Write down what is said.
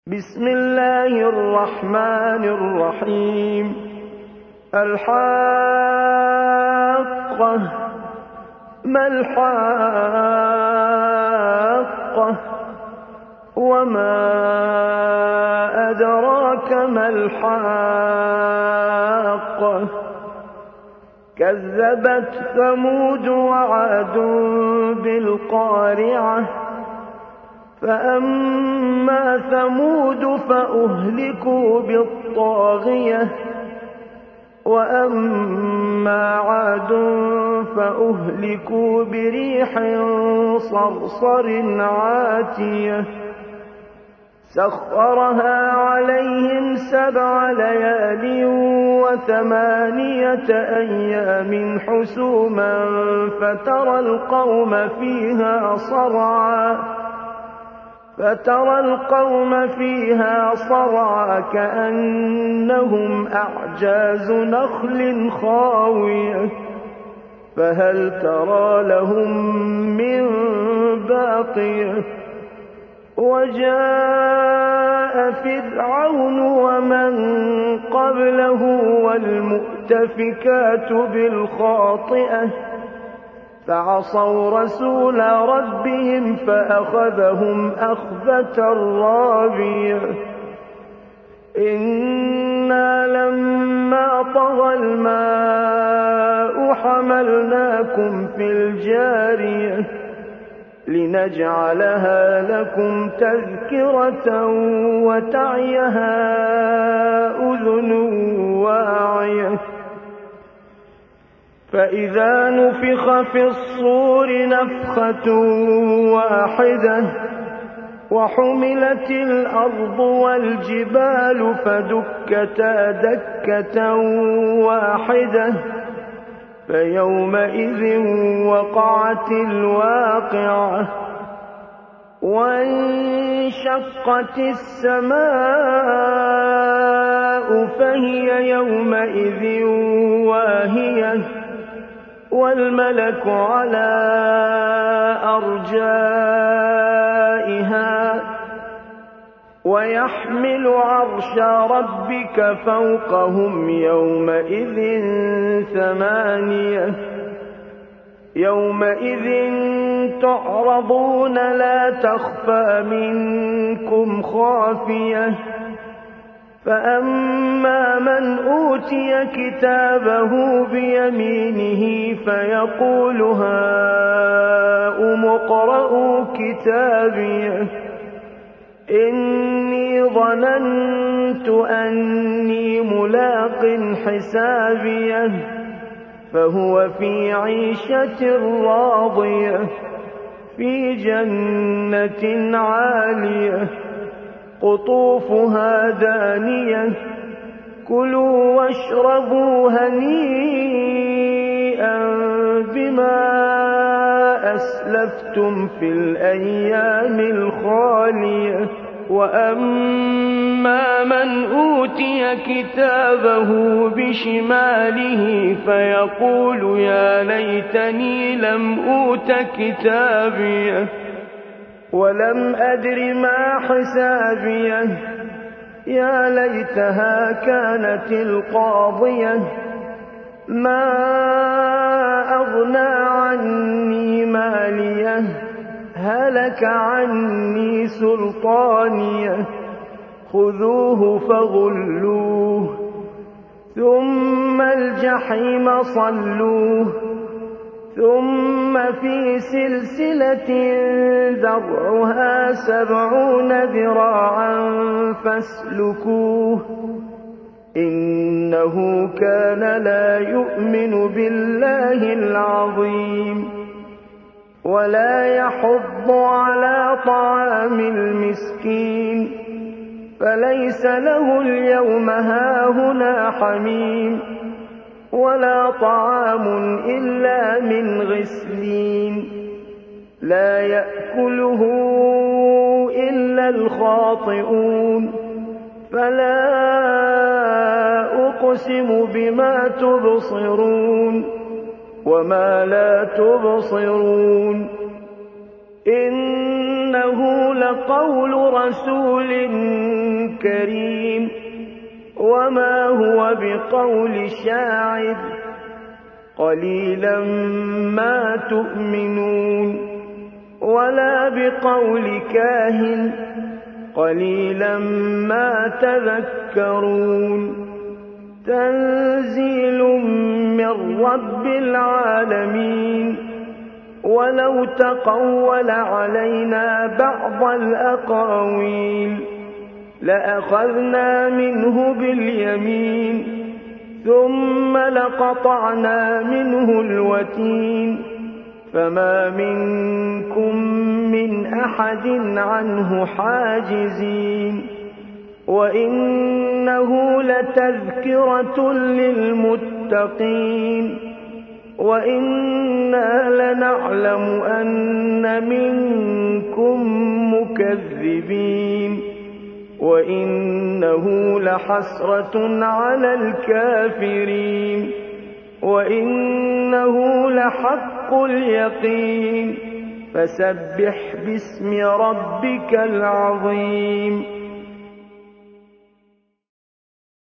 بسم الله الرحمن الرحيم الحاقة ما الحاقة وما أدراك ما الحاقة كذبت ثمود وعاد بالقارعة فأما ثمود فأهلكوا بالطاغية وأما عاد فأهلكوا بريح صرصر عاتية سخرها عليهم 7 ليال و8 أيام حسوما فترى القوم فيها صرعى كأنهم أعجاز نخل خاوية فهل ترى لهم من باقية وجاء فرعون ومن قبله والمؤتفكات بالخاطئة فعصوا رسول ربهم فأخذهم أخذة رابية إنا لما طغى الماء حملناكم في الجارية لنجعلها لكم تذكرة وتعيها أذن واعية فإذا نفخ في الصور نفخة واحدة وحملت الأرض والجبال فدكتا دكة واحدة فيومئذ وقعت الواقعة وانشقت السماء فهي يومئذ واهية والملك على أرجائها ويحمل عرش ربك فوقهم يومئذ 8 يومئذ تعرضون لا تخفى منكم خافية فأما من أوتي كتابه بيمينه فيقول هاؤم اقرءوا كتابيه إني ظننت أني ملاق حسابيه فهو في عيشة راضية في جنة عالية قطوفها دانية كلوا واشربوا هنيئا بما أسلفتم في الأيام الخالية وأما من أوتي كتابه بشماله فيقول يا ليتني لم أوت كتابيه ولم أدر ما حسابيه يا ليتها كانت القاضية ما أغنى عني ماليه هلك عني سلطانيه خذوه فغلوه ثم الجحيم صلوه ثم في سلسلة ذرعها 70 ذراعا فاسلكوه إنه كان لا يؤمن بالله العظيم ولا يحض على طعام المسكين فليس له اليوم هاهنا حميم ولا طعام إلا من غسلين لا يأكله إلا الخاطئون فلا أقسم بما تبصرون وما لا تبصرون إنه لقول رسول كريم وما هو بقول شاعر قليلا ما تؤمنون ولا بقول كاهن قليلا ما تذكرون تنزيل من رب العالمين ولو تقول علينا بعض الأقاويل لأخذنا منه باليمين ثم لقطعنا منه الوتين فما منكم من أحد عنه حاجزين وإنه لتذكرة للمتقين وإنا لنعلم أن منكم مكذبين وإنه لحسرة على الكافرين وإنه لحق اليقين فسبح باسم ربك العظيم